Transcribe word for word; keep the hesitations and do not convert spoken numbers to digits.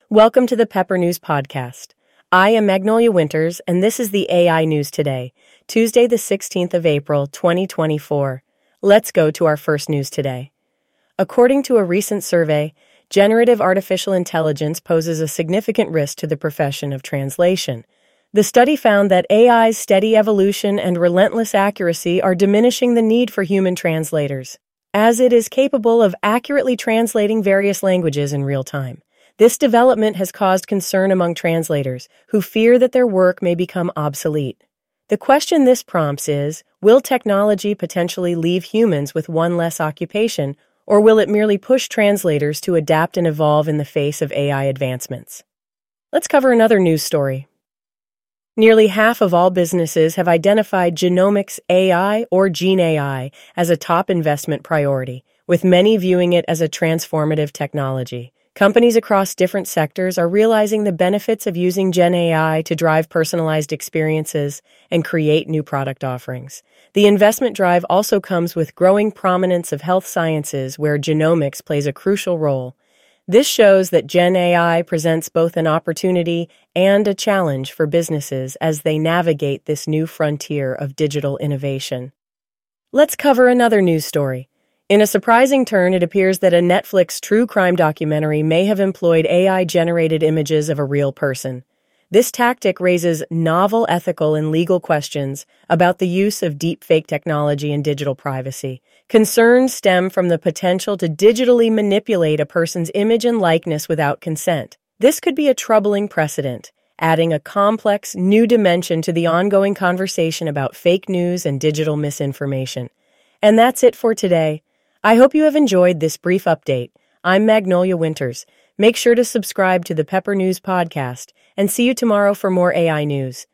Welcome to the Pepper News Podcast. I am Magnolia Winters, and this is the A I News Today, Tuesday, the sixteenth of April, twenty twenty-four. Let's go to our first news today. According to a recent survey, generative artificial intelligence poses a significant risk to the profession of translation. The study found that A I's steady evolution and relentless accuracy are diminishing the need for human translators, as it is capable of accurately translating various languages in real time. This development has caused concern among translators, who fear that their work may become obsolete. The question this prompts is, will technology potentially leave humans with one less occupation, or will it merely push translators to adapt and evolve in the face of A I advancements? Let's cover another news story. Nearly half of all businesses have identified genomics A I or Gen A I as a top investment priority, with many viewing it as a transformative technology. Companies across different sectors are realizing the benefits of using Gen A I to drive personalized experiences and create new product offerings. The investment drive also comes with growing prominence of health sciences, where genomics plays a crucial role. This shows that Gen A I presents both an opportunity and a challenge for businesses as they navigate this new frontier of digital innovation. Let's cover another news story. In a surprising turn, it appears that a Netflix true crime documentary may have employed A I-generated images of a real person. This tactic raises novel ethical and legal questions about the use of deepfake technology and digital privacy. Concerns stem from the potential to digitally manipulate a person's image and likeness without consent. This could be a troubling precedent, adding a complex, new dimension to the ongoing conversation about fake news and digital misinformation. And that's it for today. I hope you have enjoyed this brief update. I'm Magnolia Winters. Make sure to subscribe to the Pepper News Podcast and see you tomorrow for more A I news.